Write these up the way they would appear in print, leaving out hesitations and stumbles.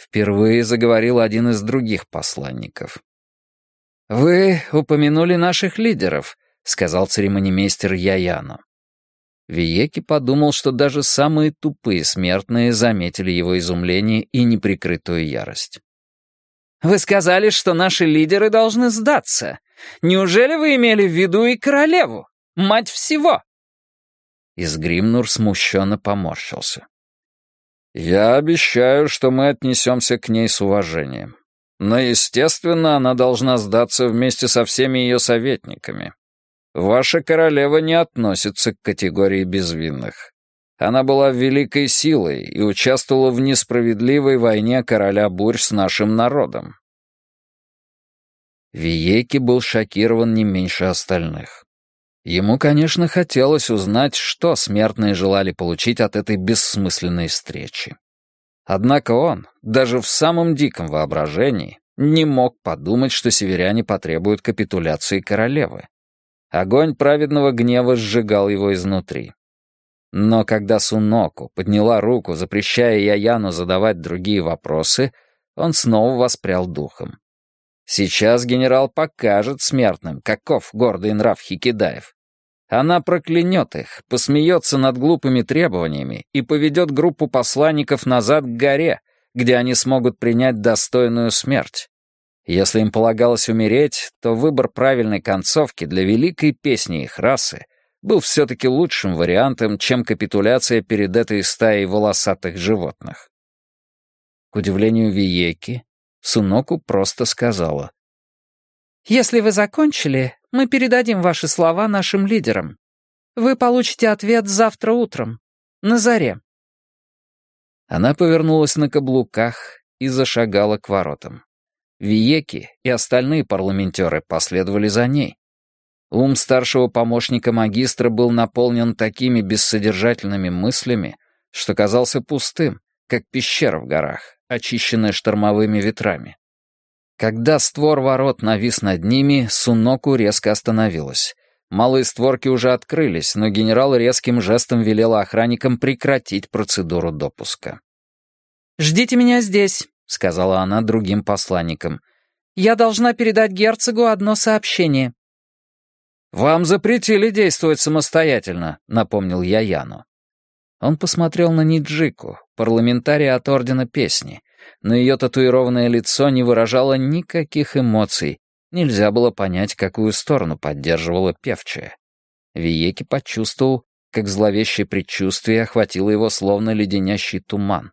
Впервые заговорил один из других посланников. «Вы упомянули наших лидеров», — сказал церемонимейстер Яяну. Виеки подумал, что даже самые тупые смертные заметили его изумление и неприкрытую ярость. «Вы сказали, что наши лидеры должны сдаться. Неужели вы имели в виду и королеву? Мать всего!» Изгримнур смущенно поморщился. «Я обещаю, что мы отнесемся к ней с уважением. Но, естественно, она должна сдаться вместе со всеми ее советниками. Ваша королева не относится к категории безвинных. Она была великой силой и участвовала в несправедливой войне короля бурь с нашим народом». Виеки был шокирован не меньше остальных. Ему, конечно, хотелось узнать, что смертные желали получить от этой бессмысленной встречи. Однако он, даже в самом диком воображении, не мог подумать, что северяне потребуют капитуляции королевы. Огонь праведного гнева сжигал его изнутри. Но когда Суноку подняла руку, запрещая Яяну задавать другие вопросы, он снова воспрял духом. Сейчас генерал покажет смертным, каков гордый нрав хикидаев. Она проклянет их, посмеется над глупыми требованиями и поведет группу посланников назад к горе, где они смогут принять достойную смерть. Если им полагалось умереть, то выбор правильной концовки для великой песни их расы был все-таки лучшим вариантом, чем капитуляция перед этой стаей волосатых животных. К удивлению Виеки, Суноку просто сказала: «Если вы закончили, мы передадим ваши слова нашим лидерам. Вы получите ответ завтра утром, на заре». Она повернулась на каблуках и зашагала к воротам. Виеки и остальные парламентеры последовали за ней. Ум старшего помощника магистра был наполнен такими бессодержательными мыслями, что казался пустым, как пещера в горах, очищенная штормовыми ветрами. Когда створ ворот навис над ними, Суноку резко остановилась. Малые створки уже открылись, но генерал резким жестом велел охранникам прекратить процедуру допуска. «Ждите меня здесь», — сказала она другим посланникам. «Я должна передать герцогу одно сообщение». «Вам запретили действовать самостоятельно», — напомнил Яяну. Он посмотрел на Ниджику, парламентария от Ордена Песни, но ее татуированное лицо не выражало никаких эмоций, нельзя было понять, какую сторону поддерживала певчая. Виеки почувствовал, как зловещее предчувствие охватило его словно леденящий туман.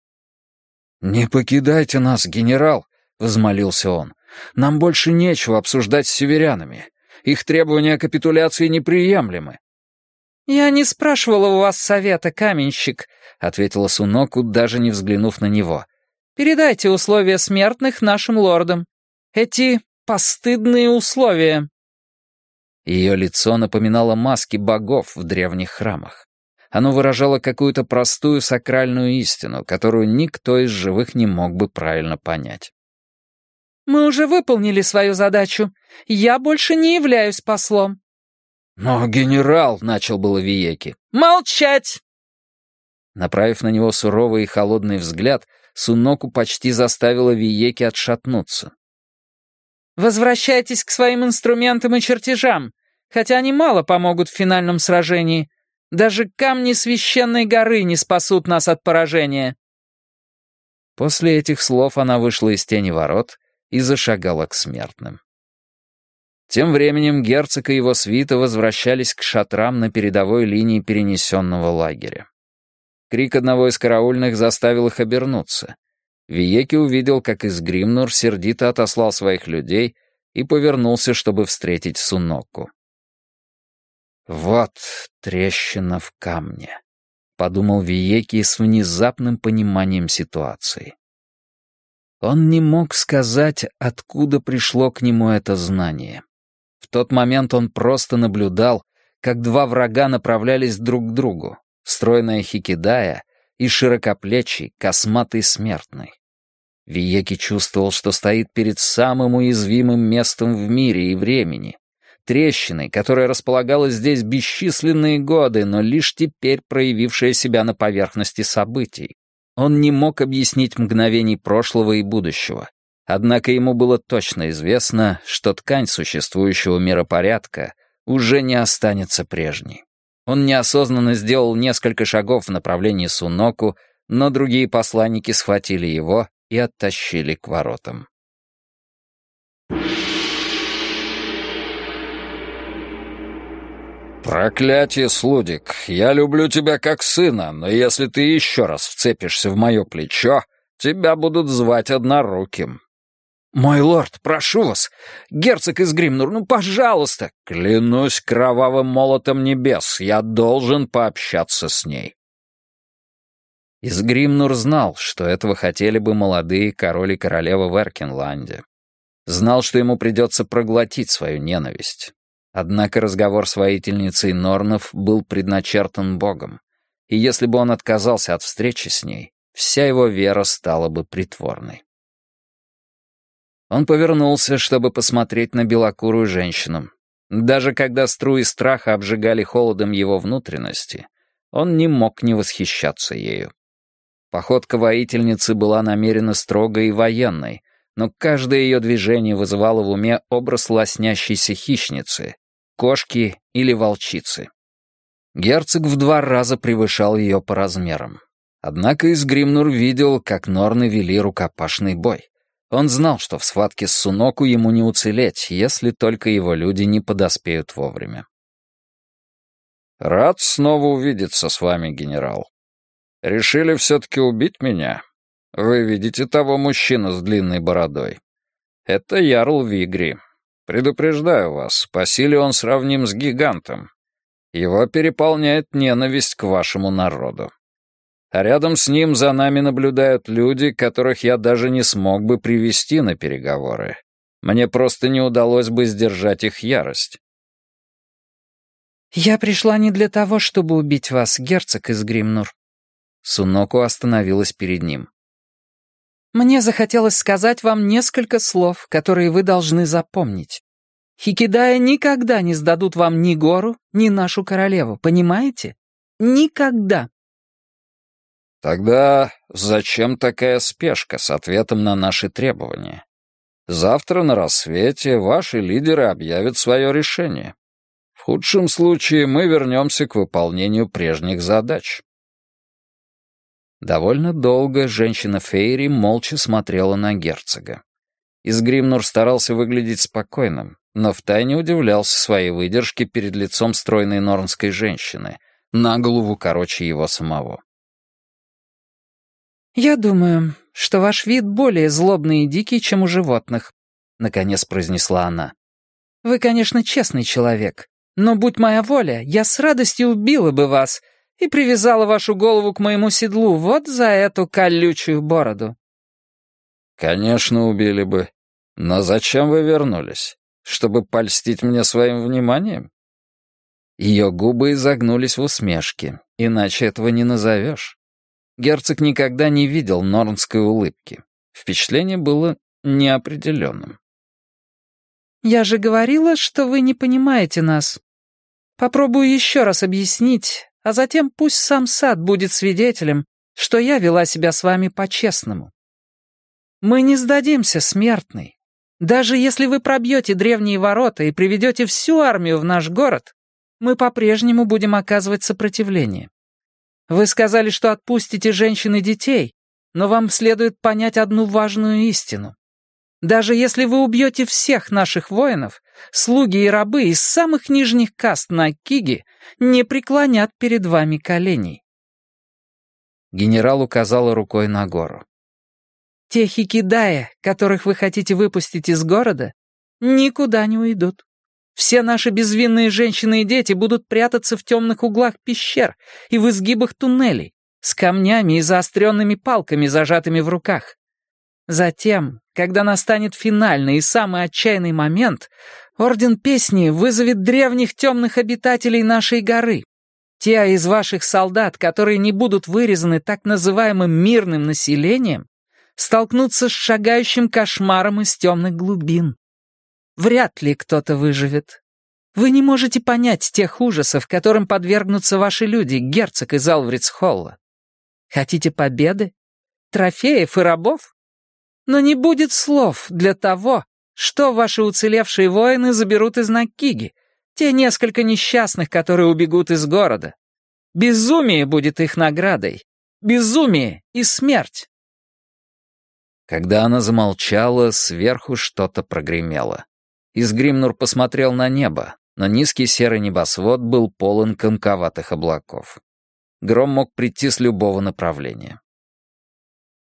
«Не покидайте нас, генерал», — взмолился он. «Нам больше нечего обсуждать с северянами. Их требования о капитуляции неприемлемы». «Я не спрашивала у вас совета, каменщик», — ответила Суноку, даже не взглянув на него. «Передайте условия смертных нашим лордам. Эти постыдные условия». Ее лицо напоминало маски богов в древних храмах. Оно выражало какую-то простую сакральную истину, которую никто из живых не мог бы правильно понять. «Мы уже выполнили свою задачу. Я больше не являюсь послом». «Но генерал», — начал было Виеки. «Молчать!» Направив на него суровый и холодный взгляд, Суноку почти заставила Виеки отшатнуться. «Возвращайтесь к своим инструментам и чертежам, хотя они мало помогут в финальном сражении. Даже камни священной горы не спасут нас от поражения». После этих слов она вышла из тени ворот и зашагала к смертным. Тем временем герцог и его свита возвращались к шатрам на передовой линии перенесенного лагеря. Крик одного из караульных заставил их обернуться. Виеки увидел, как Изгримнур сердито отослал своих людей и повернулся, чтобы встретить Суноку. «Вот трещина в камне», — подумал Виеки с внезапным пониманием ситуации. Он не мог сказать, откуда пришло к нему это знание. В тот момент он просто наблюдал, как два врага направлялись друг к другу, стройная Хикидая и широкоплечий, косматый смертный. Виеки чувствовал, что стоит перед самым уязвимым местом в мире и времени, трещиной, которая располагалась здесь бесчисленные годы, но лишь теперь проявившая себя на поверхности событий. Он не мог объяснить мгновений прошлого и будущего. Однако ему было точно известно, что ткань существующего миропорядка уже не останется прежней. Он неосознанно сделал несколько шагов в направлении Суноку, но другие посланники схватили его и оттащили к воротам. «Проклятие, Слудик! Я люблю тебя как сына, но если ты еще раз вцепишься в мое плечо, тебя будут звать Одноруким». «Мой лорд, прошу вас! Герцог из Гримнур, ну, пожалуйста!» «Клянусь кровавым молотом небес, я должен пообщаться с ней». Изгримнур знал, что этого хотели бы молодые король и королева в Эркинланде. Знал, что ему придется проглотить свою ненависть. Однако разговор с воительницей Норнов был предначертан Богом, и если бы он отказался от встречи с ней, вся его вера стала бы притворной. Он повернулся, чтобы посмотреть на белокурую женщину. Даже когда струи страха обжигали холодом его внутренности, он не мог не восхищаться ею. Походка воительницы была намеренно строгой и военной, но каждое ее движение вызывало в уме образ лоснящейся хищницы, кошки или волчицы. Герцог в 2 раза превышал ее по размерам. Однако Изгримнур видел, как Норны вели рукопашный бой. Он знал, что в схватке с Суноку ему не уцелеть, если только его люди не подоспеют вовремя. «Рад снова увидеться с вами, генерал. Решили все-таки убить меня? Вы видите того мужчину с длинной бородой? Это Ярл Вигри. Предупреждаю вас, по силе он сравним с гигантом. Его переполняет ненависть к вашему народу. А рядом с ним за нами наблюдают люди, которых я даже не смог бы привести на переговоры. Мне просто не удалось бы сдержать их ярость». «Я пришла не для того, чтобы убить вас, герцог из Гримнур». Суноку остановилась перед ним. «Мне захотелось сказать вам несколько слов, которые вы должны запомнить. Хикидая никогда не сдадут вам ни гору, ни нашу королеву, понимаете? Никогда!» «Тогда зачем такая спешка с ответом на наши требования? Завтра на рассвете ваши лидеры объявят свое решение. В худшем случае мы вернемся к выполнению прежних задач». Довольно долго женщина Фейри молча смотрела на герцога. Изгримнур старался выглядеть спокойным, но втайне удивлялся своей выдержке перед лицом стройной норнской женщины, на голову короче его самого. «Я думаю, что ваш вид более злобный и дикий, чем у животных», — наконец произнесла она. «Вы, конечно, честный человек, но, будь моя воля, я с радостью убила бы вас и привязала вашу голову к моему седлу вот за эту колючую бороду». «Конечно, убили бы. Но зачем вы вернулись? Чтобы польстить мне своим вниманием?» Ее губы изогнулись в усмешке, иначе этого не назовешь. Герцог никогда не видел норнской улыбки. Впечатление было неопределенным. «Я же говорила, что вы не понимаете нас. Попробую еще раз объяснить, а затем пусть сам сад будет свидетелем, что я вела себя с вами по-честному. Мы не сдадимся, смертный. Даже если вы пробьете древние ворота и приведете всю армию в наш город, мы по-прежнему будем оказывать сопротивление. Вы сказали, что отпустите женщин и детей, но вам следует понять одну важную истину. Даже если вы убьете всех наших воинов, слуги и рабы из самых нижних каст на Киги не преклонят перед вами коленей». Генерал указала рукой на гору. «Те хикидая, которых вы хотите выпустить из города, никуда не уйдут. Все наши безвинные женщины и дети будут прятаться в темных углах пещер и в изгибах туннелей, с камнями и заостренными палками, зажатыми в руках. Затем, когда настанет финальный и самый отчаянный момент, Орден Песни вызовет древних темных обитателей нашей горы. Те из ваших солдат, которые не будут вырезаны так называемым мирным населением, столкнутся с шагающим кошмаром из темных глубин. Вряд ли кто-то выживет. Вы не можете понять тех ужасов, которым подвергнутся ваши люди, герцог из Алвридсхолла. Хотите победы? Трофеев и рабов? Но не будет слов для того, что ваши уцелевшие воины заберут из Наккиги, те несколько несчастных, которые убегут из города. Безумие будет их наградой. Безумие и смерть. Когда она замолчала, сверху что-то прогремело. Изгримнур посмотрел на небо, но низкий серый небосвод был полон комковатых облаков. Гром мог прийти с любого направления.